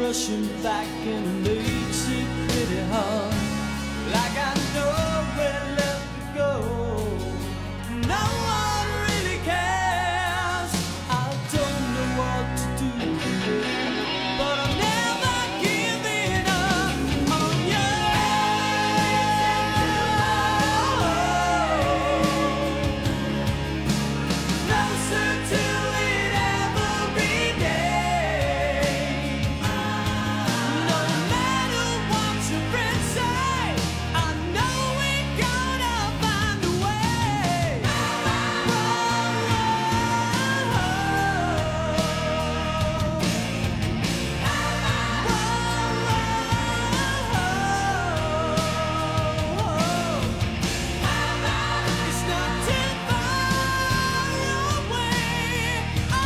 rushing back in a late sick pity heart, like I know where left to go. No one really cares. I don't know what to do, but I'm never giving up on you. Closer to it every day. No matter what your friends say, I know we're gonna find a way. It's not too far away.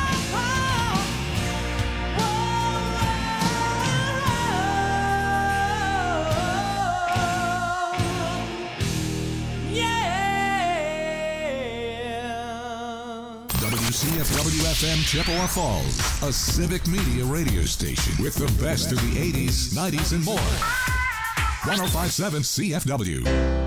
Yeah. WCFW-FM Chippewa Falls, a civic media radio station with the best of the 80s, 90s, and more. 105.7 CFW.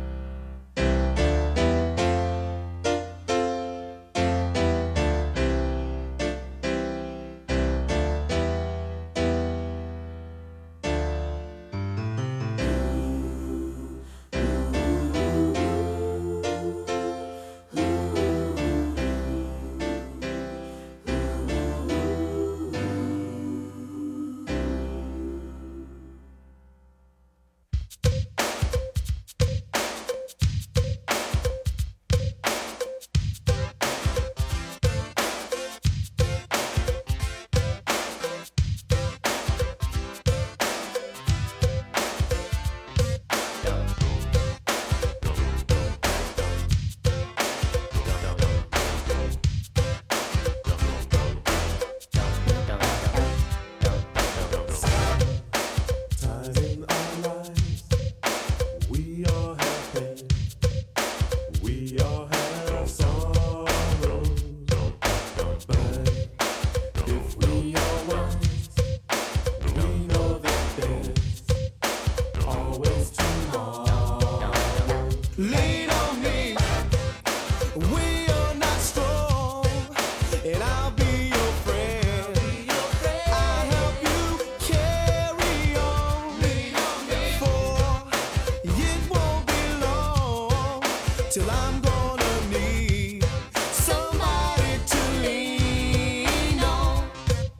Lean on me, we are not strong, and I'll be your friend. I'll help you carry on, for it won't be long till I'm gonna need somebody to lean on.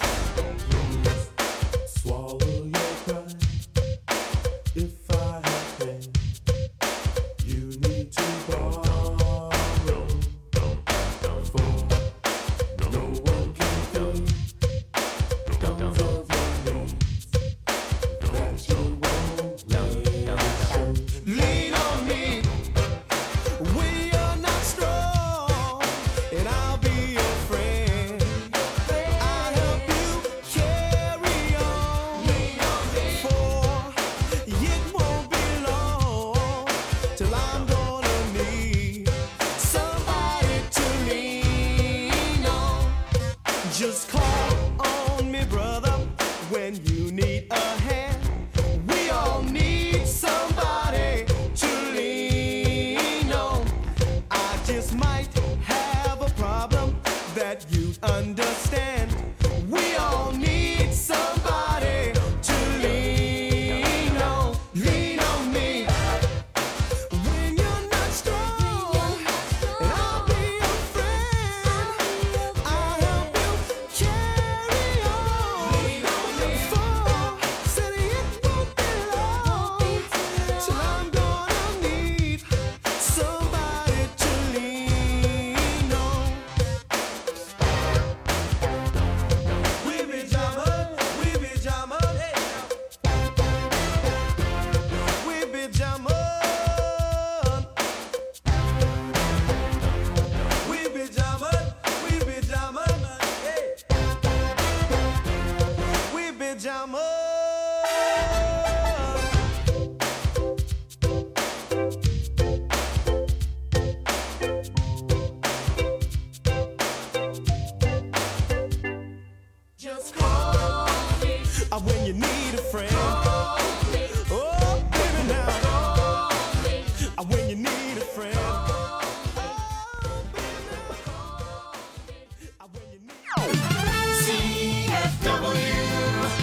Swallow your pride if I have pain. You need to borrow, for no one can think comes of your needs that you won't lean. Lean on me, we are not strong, and I'll be your friend. I'll help you carry on, for it won't be long till I'm gonna need somebody to lean on. Just call on me, brother, when you need a hand. We all need somebody to lean on. I just might have a problem that you'd understand. We all need somebody to lean on. Lean on me when you're not strong, and I'll be your friend. I'll help you carry on. Lean on me, for said it won't be long till I'm gonna need somebody to lean on. We be jamming, we be jamming, we be jamming. We be jamming, we be jamming, hey. We be jamming. Just call me when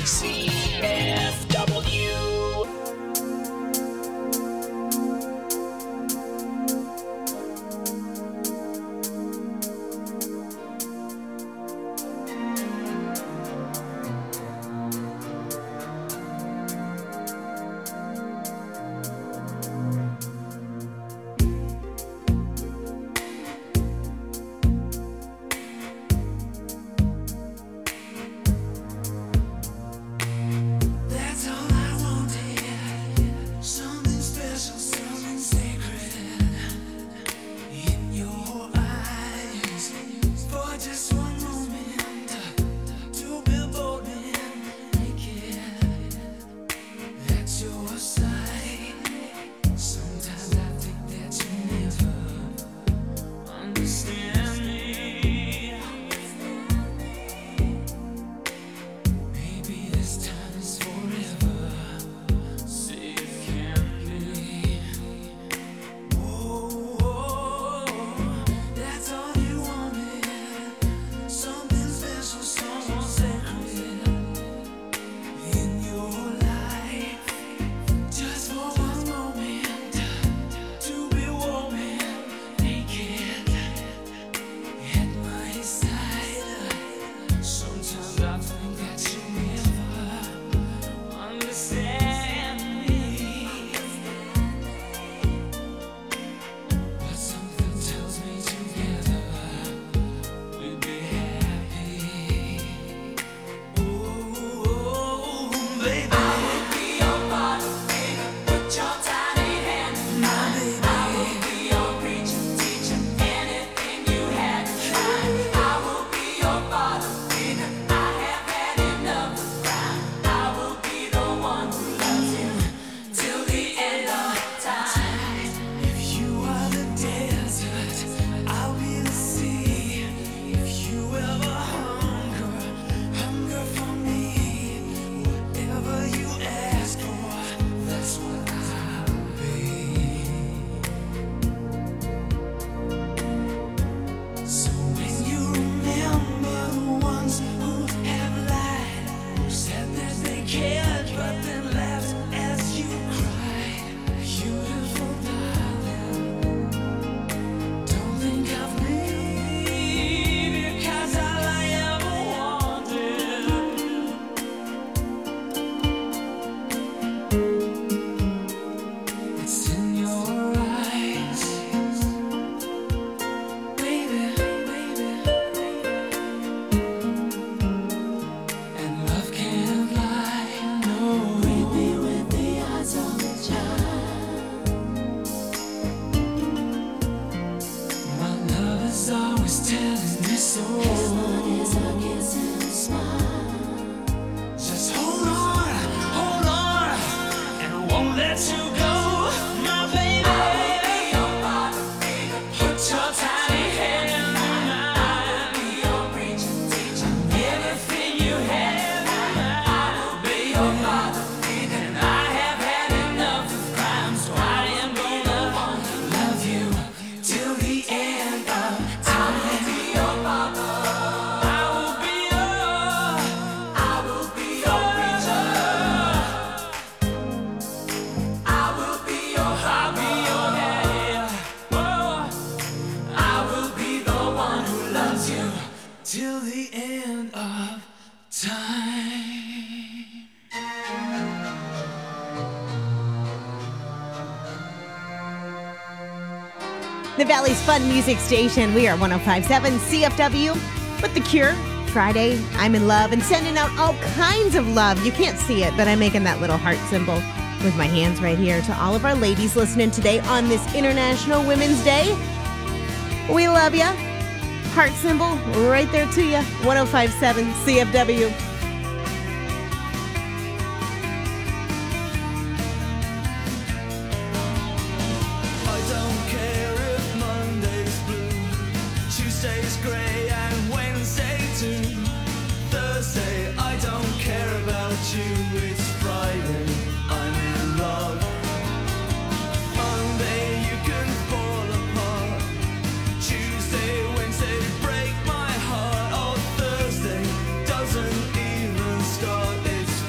The Valley's Fun Music Station. We are 105.7 CFW with The Cure. Friday, I'm in love and sending out all kinds of love. You can't see it, but I'm making that little heart symbol with my hands right here to all of our ladies listening today on this International Women's Day. We love you. Heart symbol right there to you. 105.7 CFW. Doesn't even start its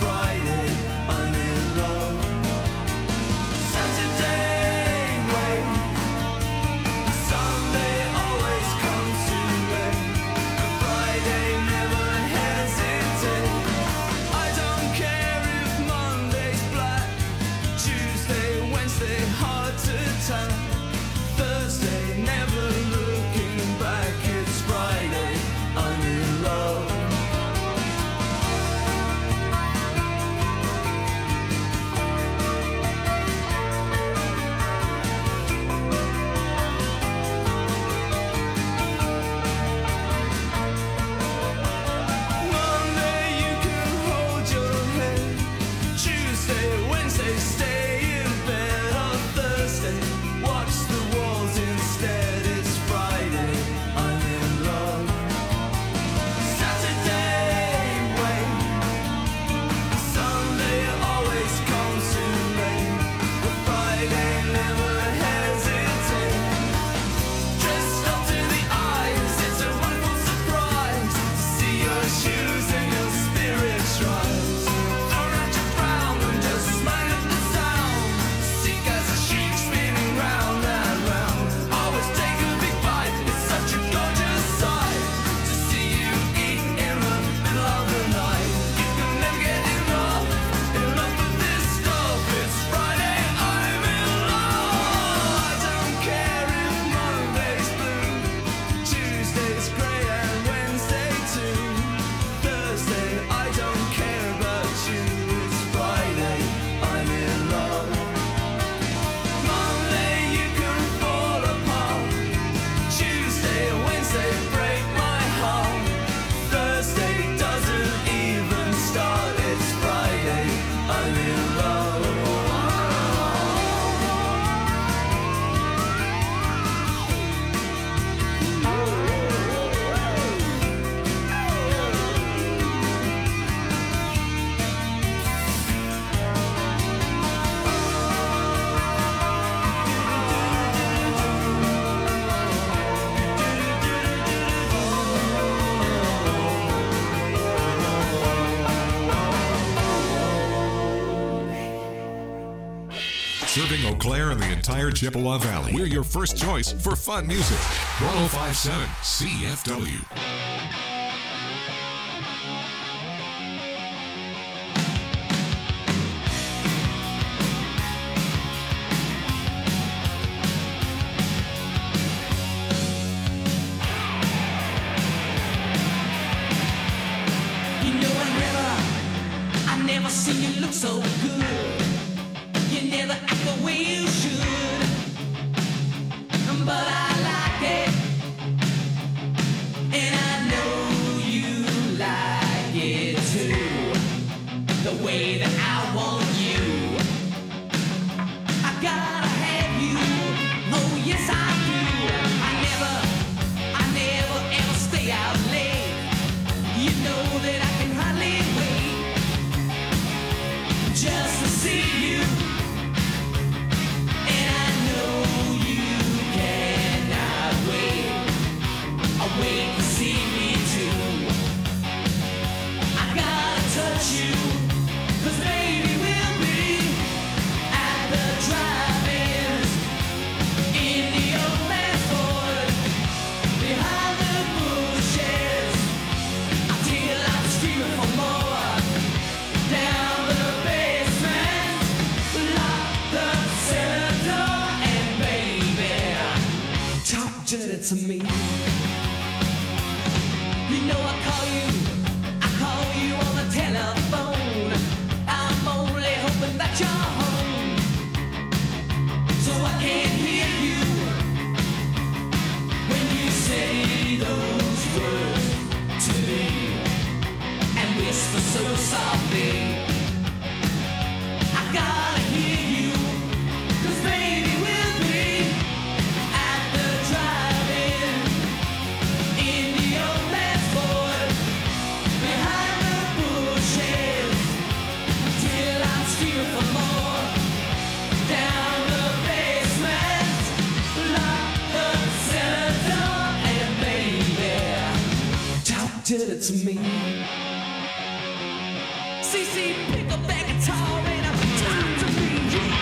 Serving Eau Claire and the entire Chippewa Valley. We're your first choice for fun music. 1057 CFW. See you look so good. You never act the way you should, but I like it, and I know you like it too. The way that I want you, I gotta have you. Oh yes I do. I never ever stay out late. You know that I can hardly wait just to see you, and I know you cannot wait. I wait to see me too. I gotta touch you, 'cause baby we'll be at the drive-ins in the old man's Ford, behind the bushes, until I'm screaming for more, down the to me. You know I call you on the telephone. I'm only hoping that you're home, so I can hear you when you say those words to me and whisper so softly. I gotta hear you, 'cause baby we'll be at the drive. Did it to me. CC, pick up that guitar and talk to me.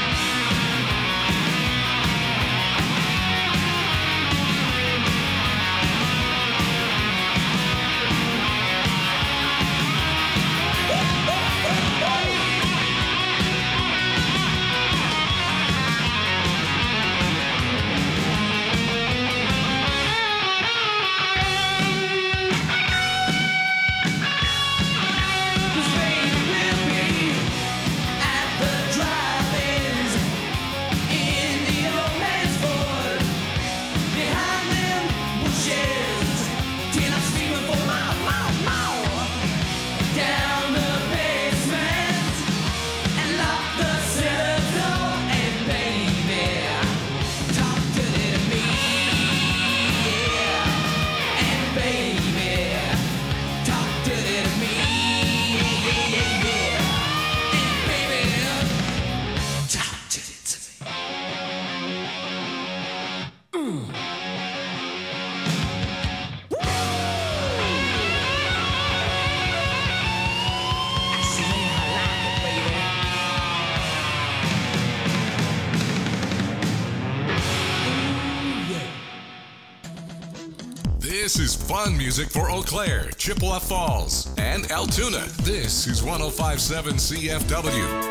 This is fun music for Eau Claire, Chippewa Falls, and Altoona. This is 1057 CFW.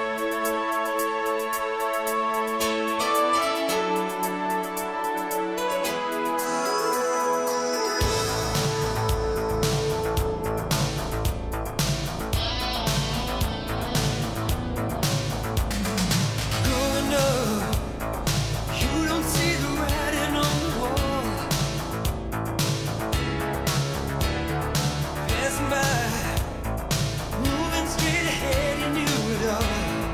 Moving straight ahead, you knew it all.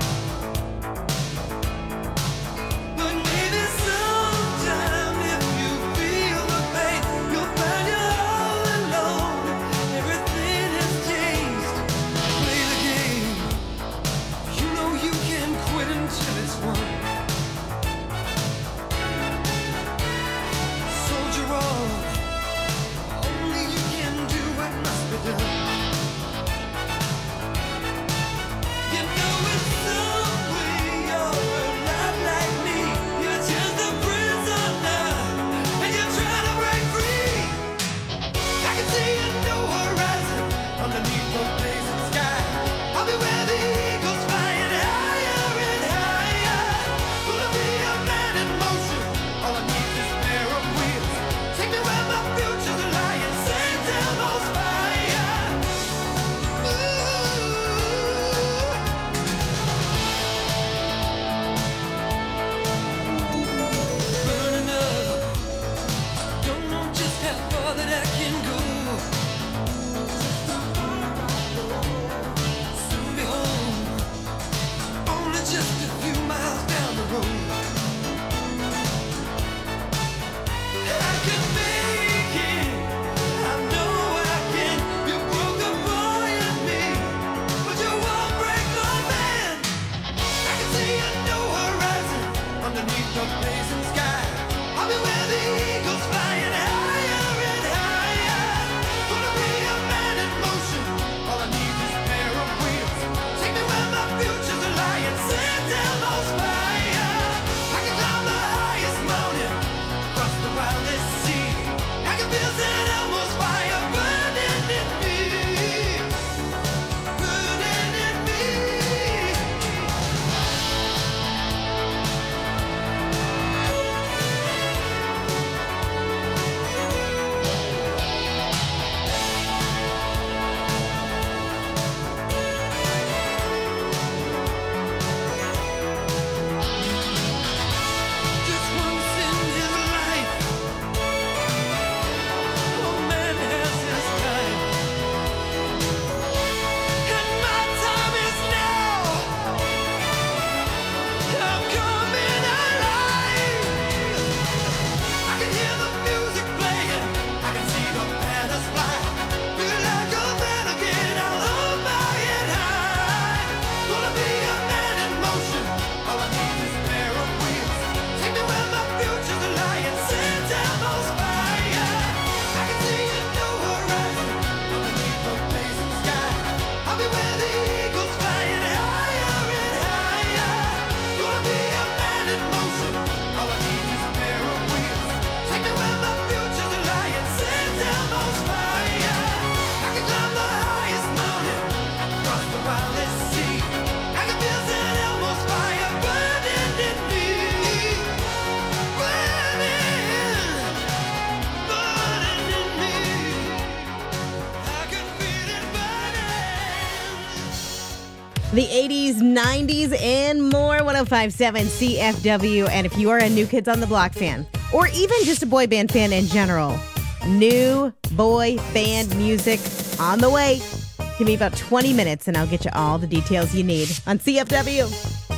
The 80s, 90s, and more. 105.7 CFW. And if you are a New Kids on the Block fan, or even just a boy band fan in general, new boy band music on the way. Give me about 20 minutes and I'll get you all the details you need on CFW.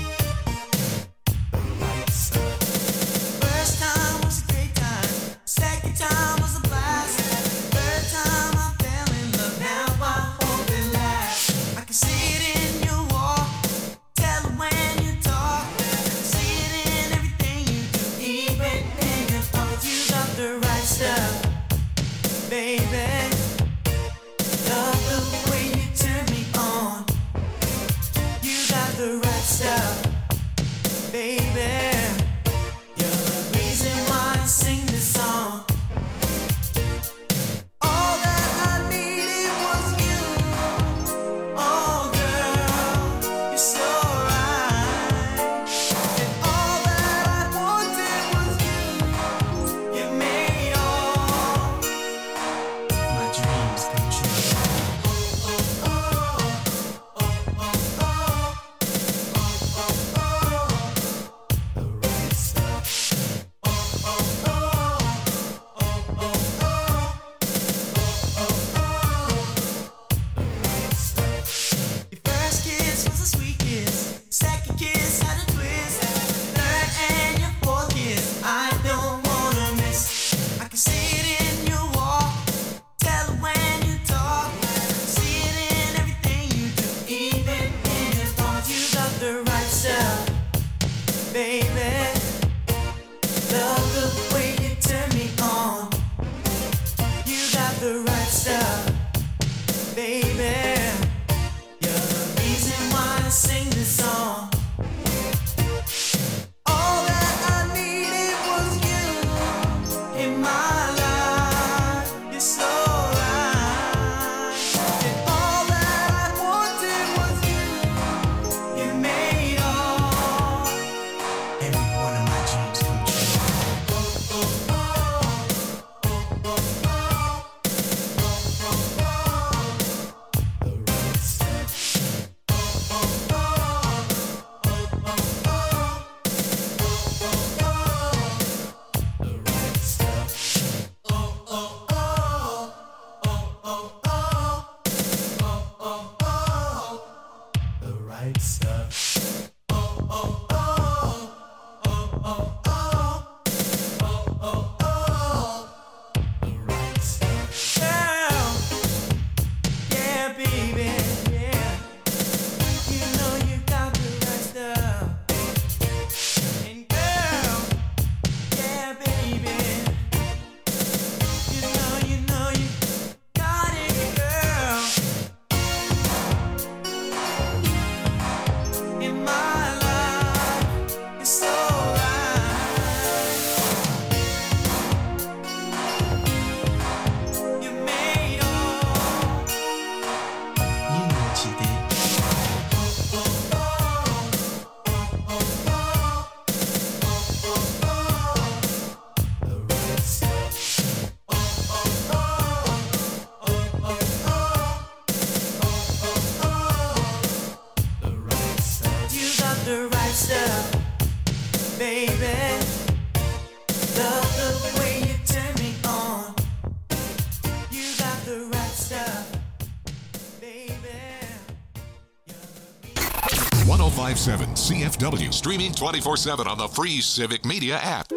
CFW, streaming 24/7 on the free Civic Media app.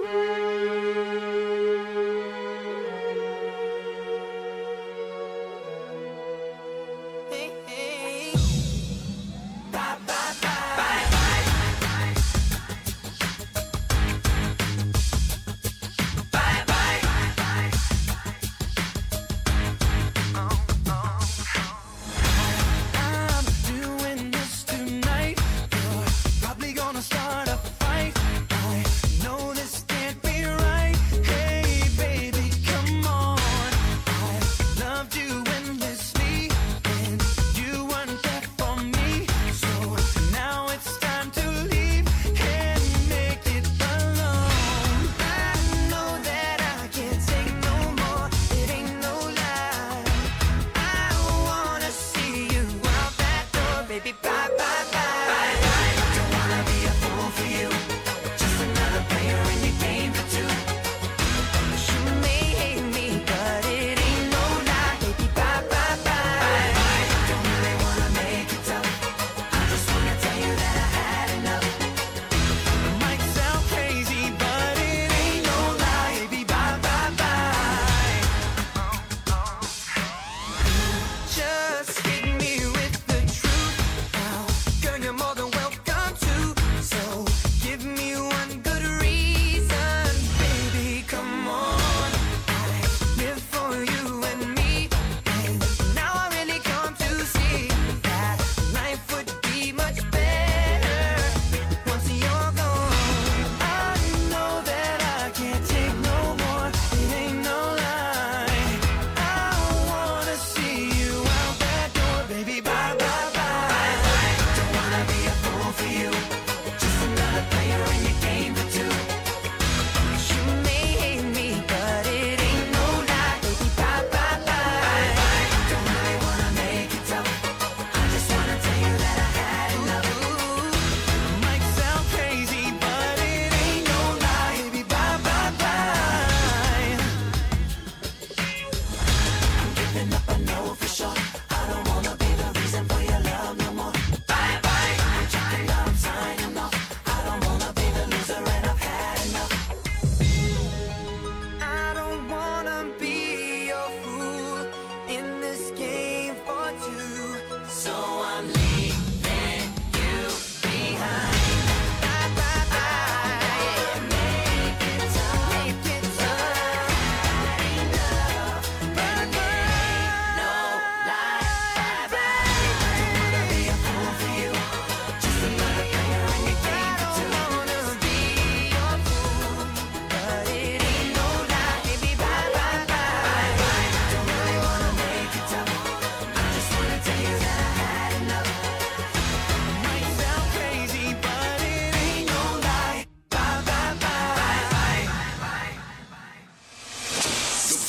Start a fight. I know this.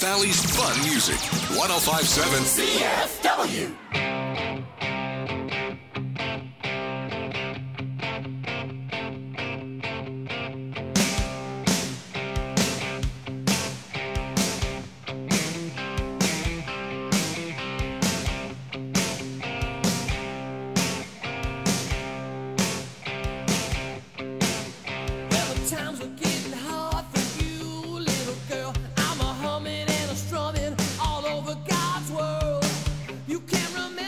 Valley's fun music. 105.7 CFW. Times were getting hard for you, little girl. I'm a humming and a strumming all over God's world. You can't remember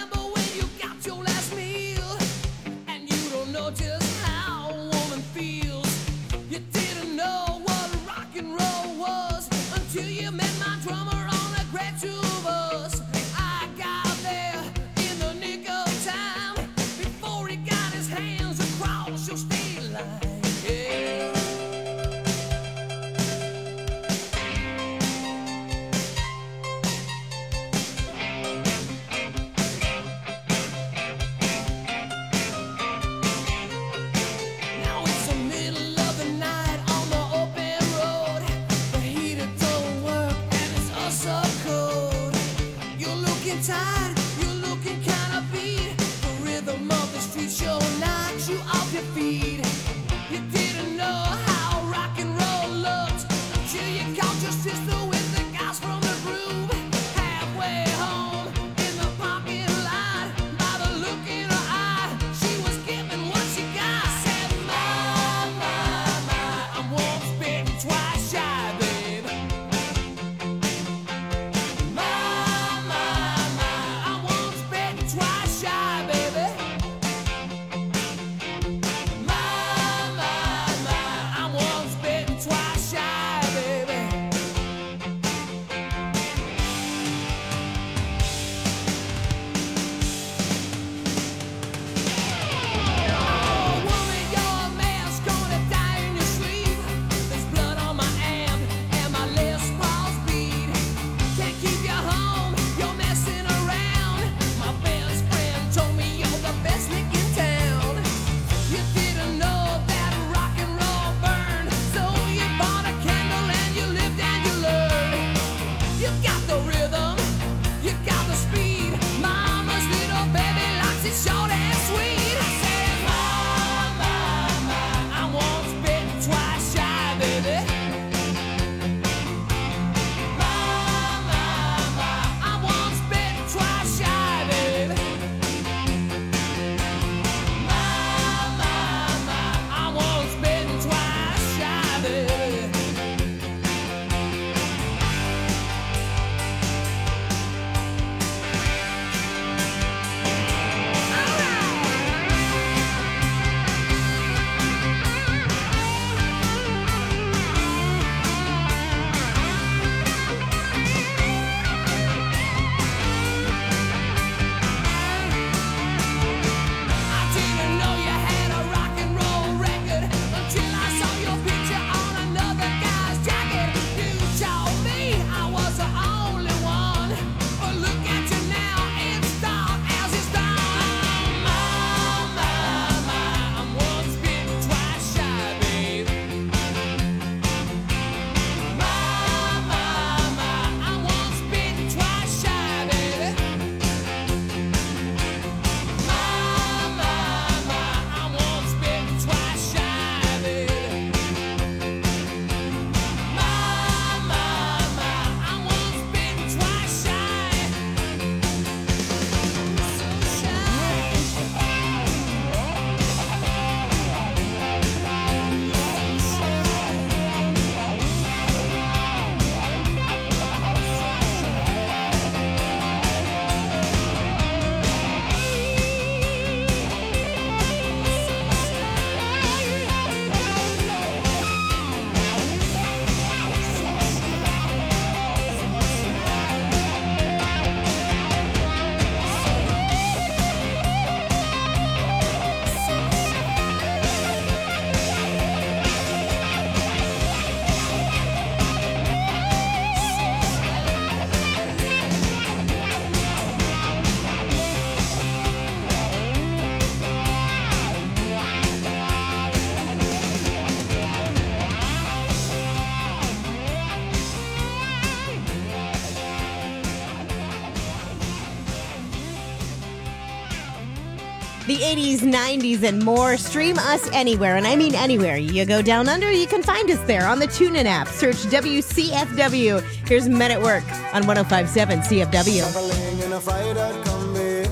The 80s, 90s, and more. Stream us anywhere, and I mean anywhere. You go down under, you can find us there on the TuneIn app. Search WCFW. Here's Men at Work on 105.7 CFW. Traveling in a fried-out Kombi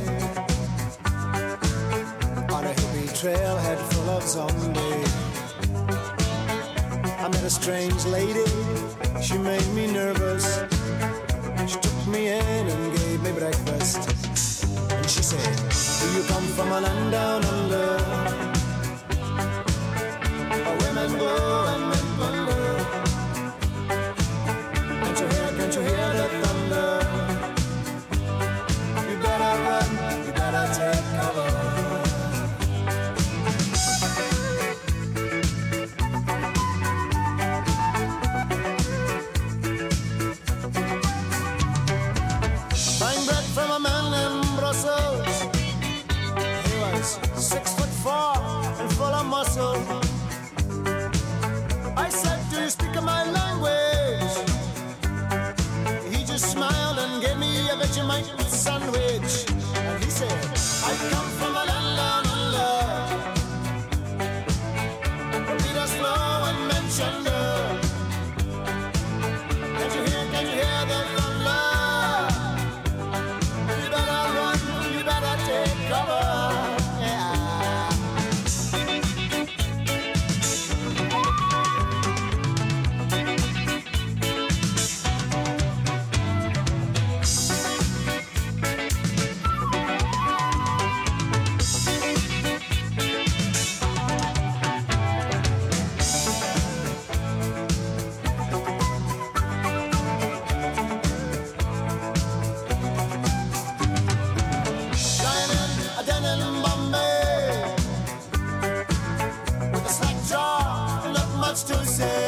on a hippie trailhead full of zombies. I met a strange lady, she made me nervous. She took me in and gave me breakfast. And she said, do you come from a land down under? Where women go and men wonder. Can't you hear the thunder? You better run, you better take cover. Buying bread from a man in Brussels. He was 6'4" and full of muscle. I said, do you speak my language? He just smiled and gave me a Vegemite sandwich. And he said, I come from a land down under. The Peters flow and Manchester. Can't you hear the thunder? You better run, you better take cover. Yeah. To say,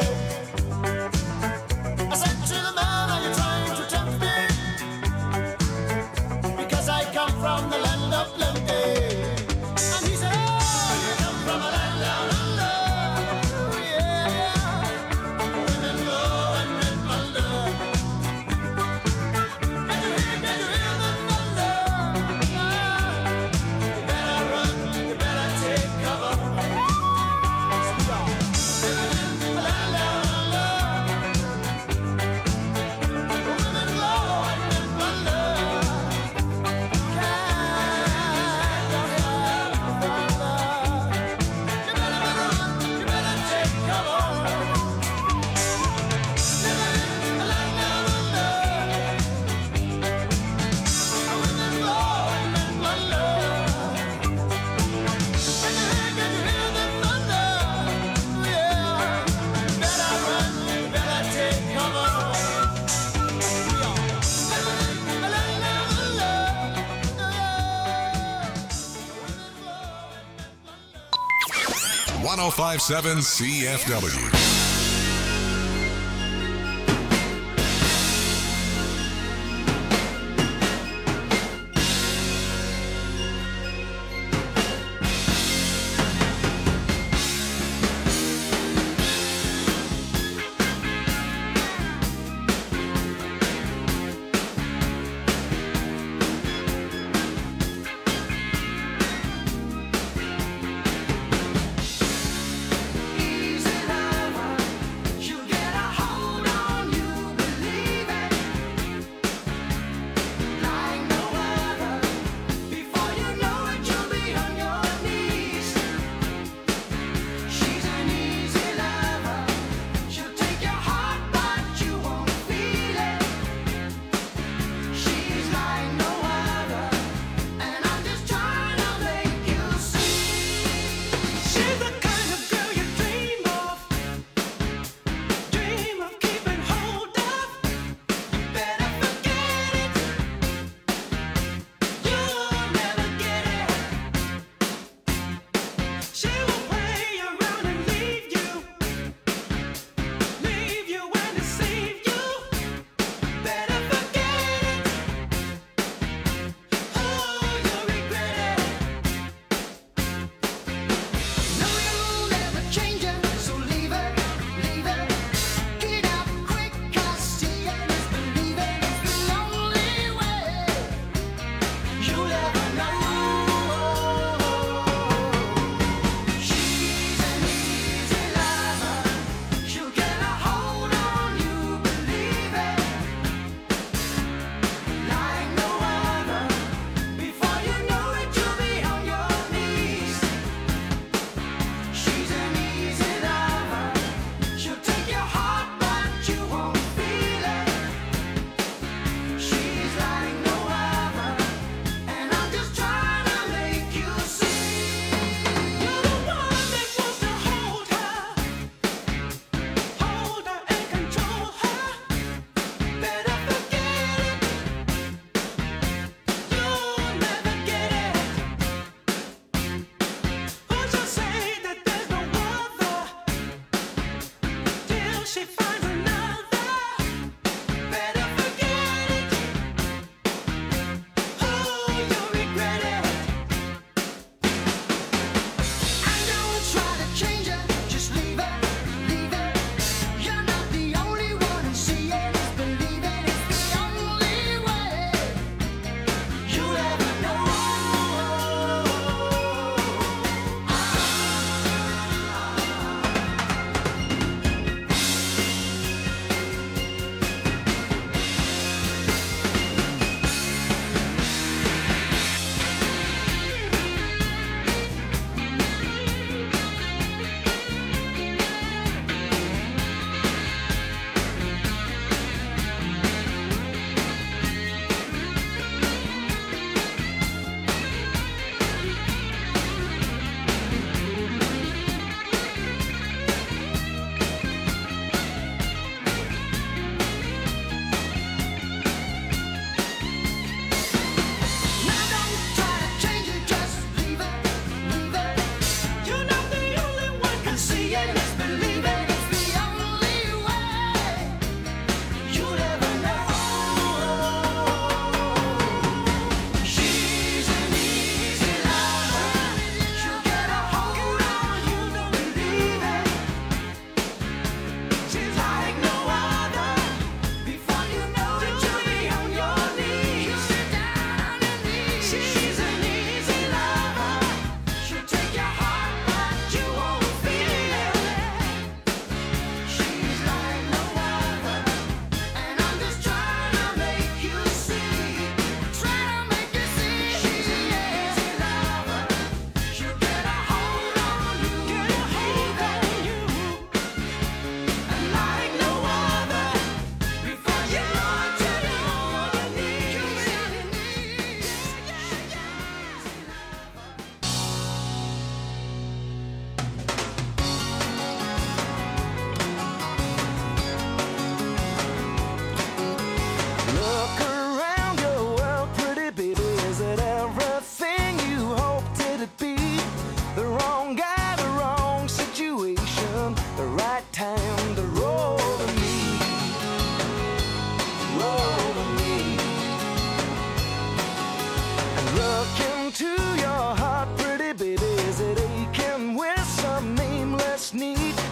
I said to the man, are you trying to tempt me? Because I come from the land of plenty. And he said, oh, you come from a land down under. Oh, yeah. Women go and men wonder. Can you hear the thunder? You better run, you better take cover. .105.7 CFW. Easy life.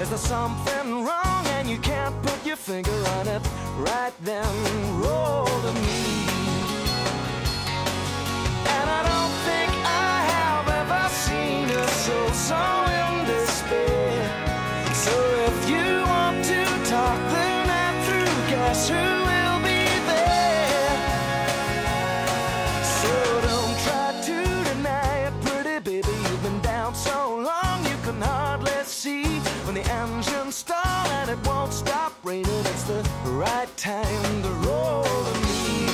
Is there something wrong and you can't put your finger on it? Right then, roll to me. And I don't think I have ever seen a soul so in despair. So if you want to talk the night through, guess who will be there? So don't try to deny it, pretty baby. You've been down so long you can hardly see. When the engines stall and it won't stop raining, it's the right time to roll to me.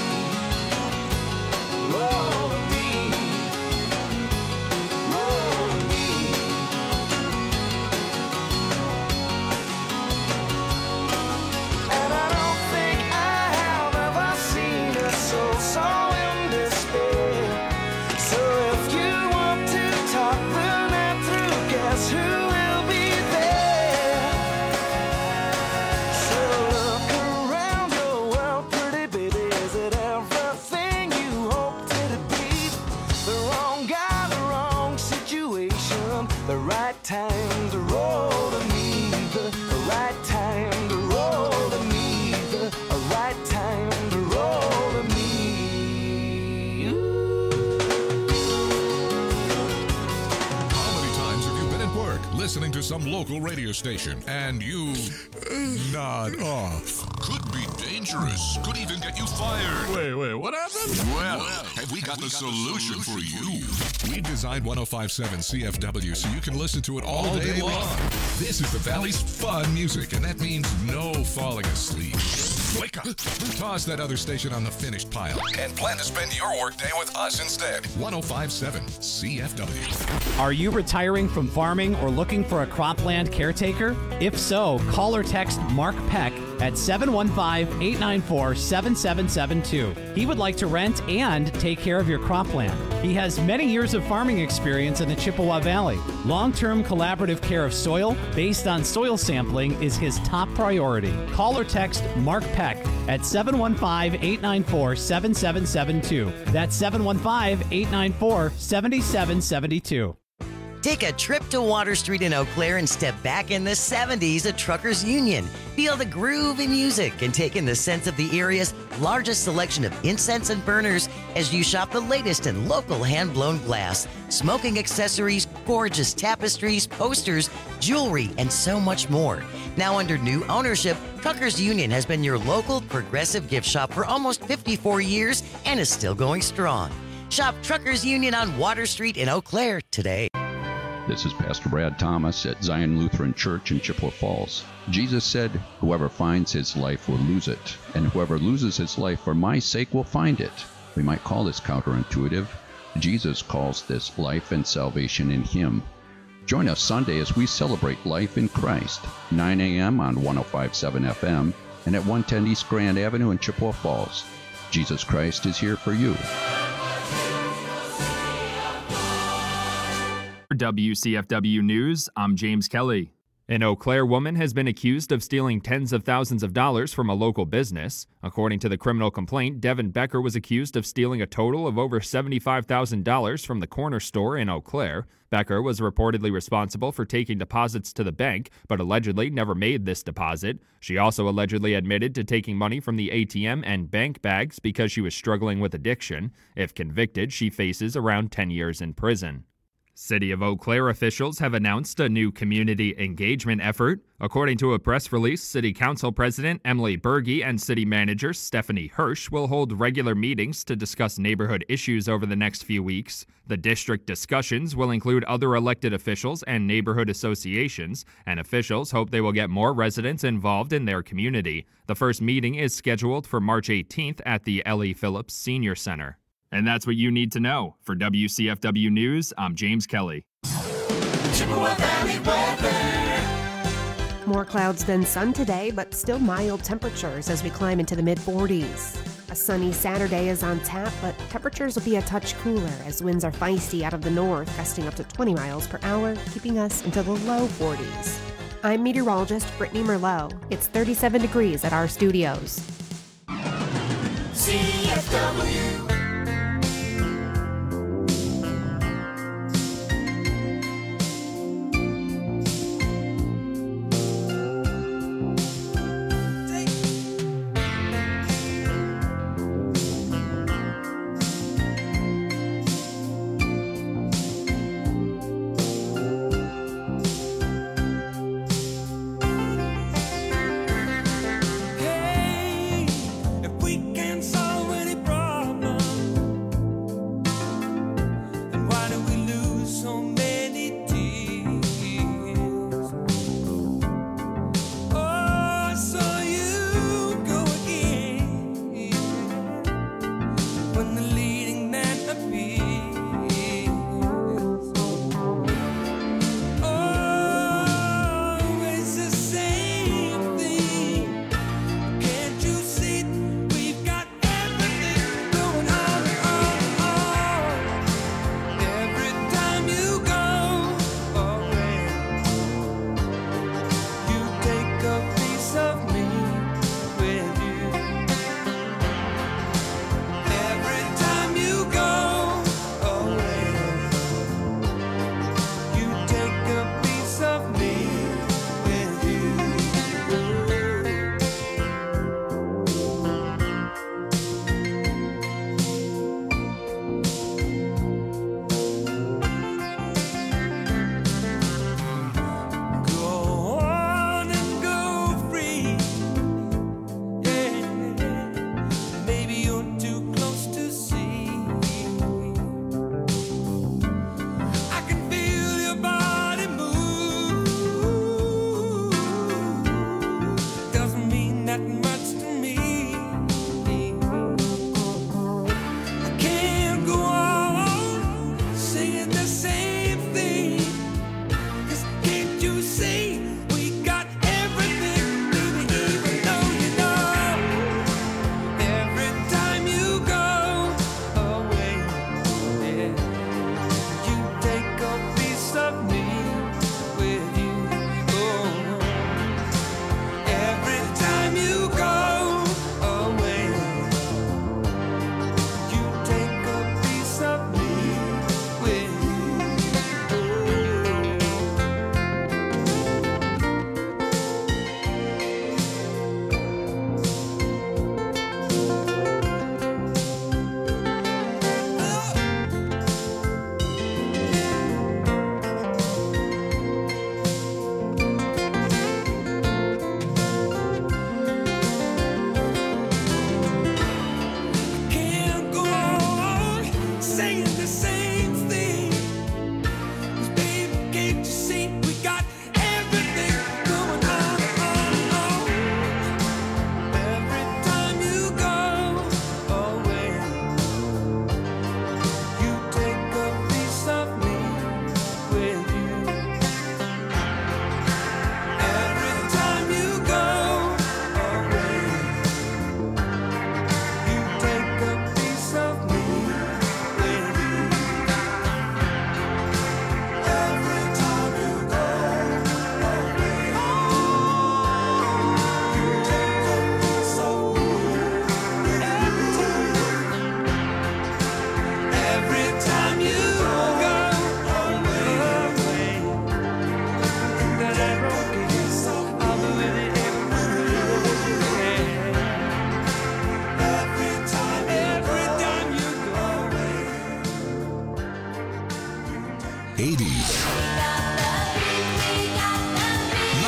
Roll to me. Roll to me. And I don't think I have ever seen a soul so in despair. So if you want to talk the night through, guess who will be there? So look around your world, pretty baby. Is it everything you hoped it'd be? The wrong guy, the wrong situation, the right time to roll to me. The right time to roll to me. The right time to roll to me. How many times have you been at work listening to some local radio station and you nod off? Could be dangerous. Could even get you fired. Wait, what happened? Well, have we got the solution for you? We designed 105.7 CFW so you can listen to it all day long. This is the Valley's fun music, and that means no falling asleep. Wake up. Toss that other station on the finished pile and plan to spend your workday with us instead. 105.7 CFW. Are you retiring from farming or looking for a cropland caretaker? If so, call or text Mark Peck at 715-894-7772. He would like to rent and take care of your cropland. He has many years of farming experience in the Chippewa Valley. Long-term collaborative care of soil based on soil sampling is his top priority. Call or text Mark Peck at 715-894-7772. That's 715-894-7772. Take a trip to Water Street in Eau Claire and step back in the 70s at Truckers Union. Feel the groove in music and take in the sense of the area's largest selection of incense and burners as you shop the latest in local hand-blown glass, smoking accessories, gorgeous tapestries, posters, jewelry, and so much more. Now under new ownership, Truckers Union has been your local progressive gift shop for almost 54 years and is still going strong. Shop Truckers Union on Water Street in Eau Claire today. This is Pastor Brad Thomas at Zion Lutheran Church in Chippewa Falls. Jesus said, "Whoever finds his life will lose it, and whoever loses his life for my sake will find it." We might call this counterintuitive. Jesus calls this life and salvation in him. Join us Sunday as we celebrate life in Christ, 9 a.m. on 105.7 FM and at 110 East Grand Avenue in Chippewa Falls. Jesus Christ is here for you. For WCFW News, I'm James Kelly. An Eau Claire woman has been accused of stealing tens of thousands of dollars from a local business. According to the criminal complaint, Devin Becker was accused of stealing a total of over $75,000 from the corner store in Eau Claire. Becker was reportedly responsible for taking deposits to the bank, but allegedly never made this deposit. She also allegedly admitted to taking money from the ATM and bank bags because she was struggling with addiction. If convicted, she faces around 10 years in prison. City of Eau Claire officials have announced a new community engagement effort. According to a press release, City Council President Emily Berge and City Manager Stephanie Hirsch will hold regular meetings to discuss neighborhood issues over the next few weeks. The district discussions will include other elected officials and neighborhood associations, and officials hope they will get more residents involved in their community. The first meeting is scheduled for March 18th at the Ellie Phillips Senior Center. And that's what you need to know. For WCFW News, I'm James Kelly. Chippewa Valley weather. More clouds than sun today, but still mild temperatures as we climb into the mid-40s. A sunny Saturday is on tap, but temperatures will be a touch cooler as winds are feisty out of the north, gusting up to 20 miles per hour, keeping us into the low 40s. I'm meteorologist Brittany Merlot. It's 37 degrees at our studios. CFW.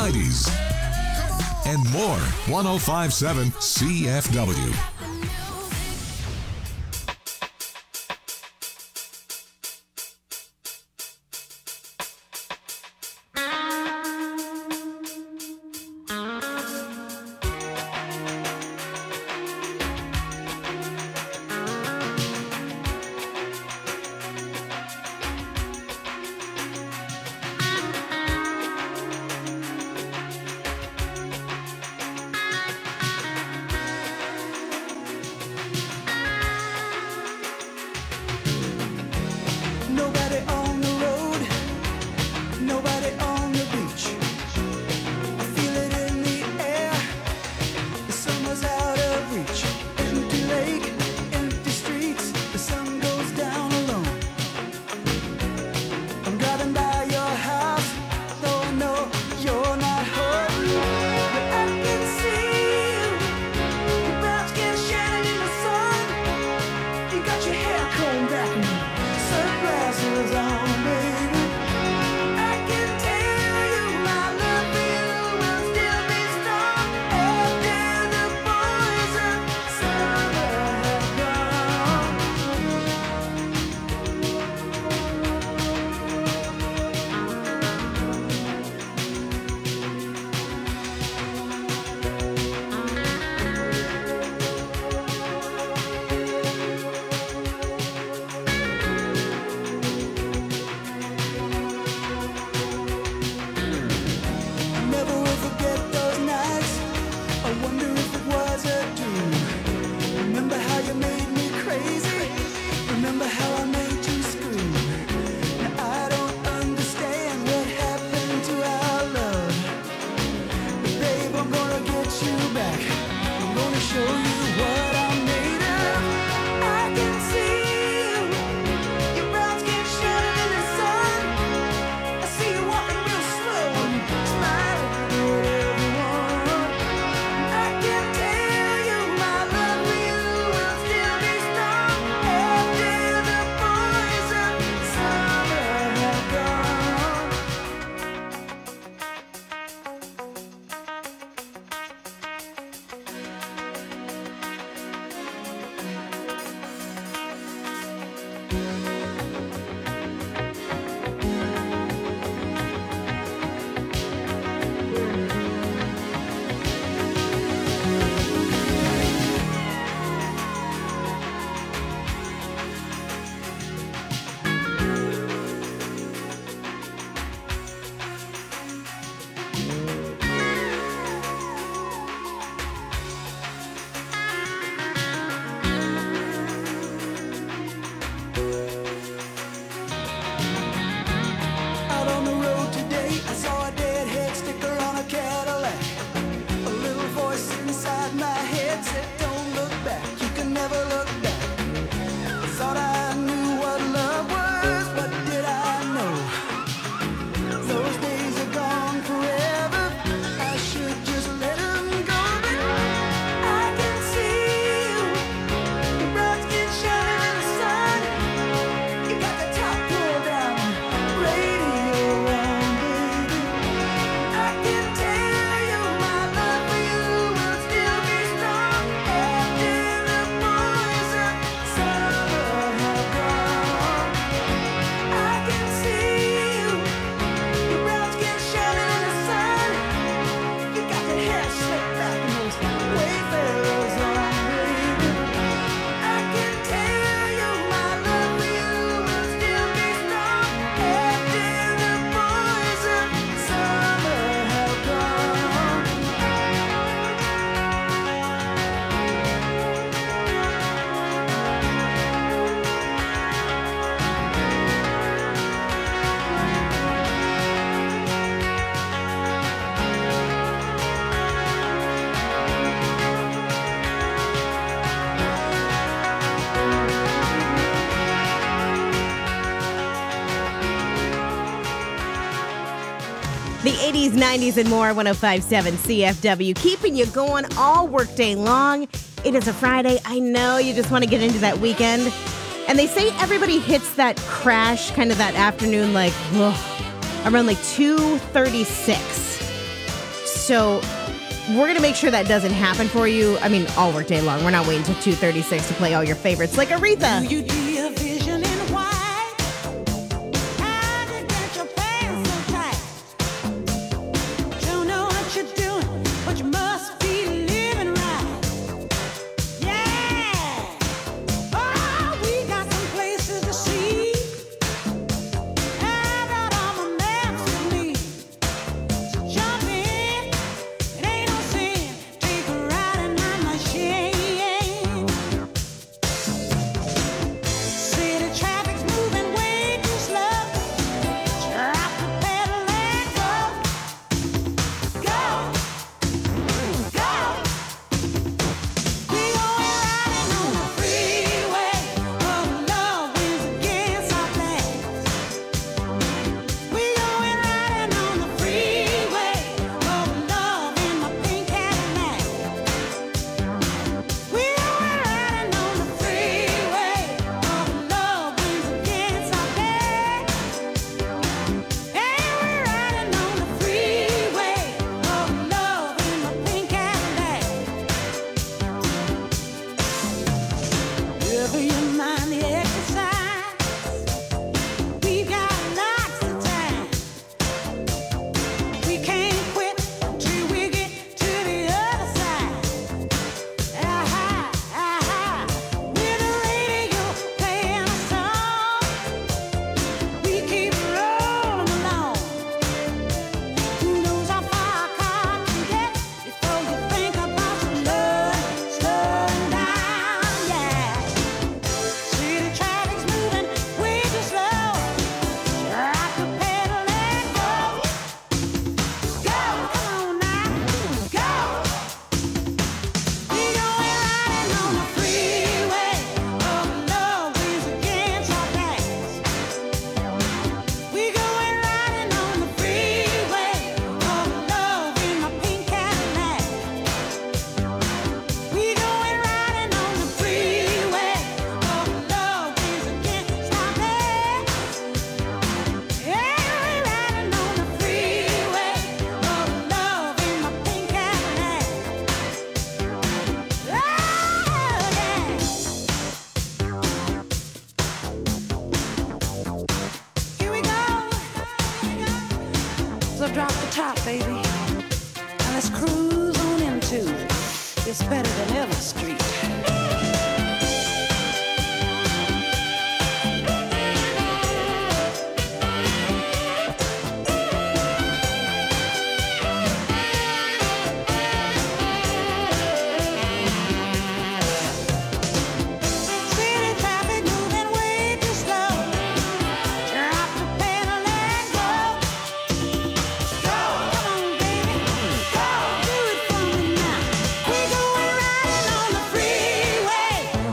90s, and more. 105.7 CFW. Nobody on the road, nobody on the beach. I feel it in the air, the summer's out of reach. Empty lake, empty streets, the sun goes down alone. I'm driving by your house, though I know you're not home. But I can see you, your brown skin shining in the sun. You got your hair combed back and sunglasses on, baby. I can tell you my love for you will still be strong after the boys of summer have gone. I never will forget those nights. I wonder if it was a dream. Remember how you made me crazy? Remember how I made you scream? Now I don't understand what happened to our love. But babe, I'm gonna get you back. I'm gonna show you what I'm made of. I can see you, your brown skin shining in the sun. I see you walking real slow and smiling at everyone. I can tell you my love for you will still be strong after the boys of summer have gone. Out on the road today, I saw a deadhead sticker on a Cadillac. A little voice inside my head said, don't look back, you can never look back. I thought I knew what love was, what did I know? Those days are gone forever, I should just let them go. But I can see you, your brown skin shining in the sun. You got the top pulled down, radio on, baby. I can tell you my love for you will still be strong after the boys of summer have gone. I can see you, your brown skin shining in the sun. You got that hair slicked back and those wayfarers on, baby. I can tell you my love for you will still be strong after the boys of summer have gone. The 80s, 90s, and more, 105.7 CFW, keeping you going all workday long. It is a Friday. I know you just want to get into that weekend. And they say everybody hits that crash, kind of that afternoon, like, ugh, around like 2:36. So we're going to make sure that doesn't happen for you. I mean, all work day long. We're not waiting till 2:36 to play all your favorites like Aretha. You see a vision in white. How did get your pants so tight? Don't know what you're doing, but you must be living right. Yeah. Oh, we got some places to see. I got all my maps with me. So jump in. It ain't no sin. Take a ride in my machine. City traffic's moving way too slow. Drop the pedal and go. Go. Go. We going riding on the freeway. Oh, love wins against our plans. We going riding on the freeway. Oh, love in my pink Cadillac. We going riding on the freeway. Oh, love wins against our plans. Hey, we're riding on the freeway. Oh, love in my pink Cadillac. Never you mind the exercise. We've got lots of time. We can't quit till we get to the other side. Aha, aha. With the radio playing a song, we keep rolling along. Who knows how far a car can get before you think about some love slowing down? Yeah. City traffic's moving way too slow. Drop the pedal and go. Go, come on now, go. We going riding on the freeway. Oh, love wins against our plans. We going riding on the freeway. Oh, love in my pink Cadillac. We going riding on the freeway. Oh, love wins against our plans. Yeah, we riding on the freeway. Oh, love in my pink Cadillac. Oh, yeah. Here we go. So drop the top, baby. Now let's cruise on into It's Better Than Ever Street.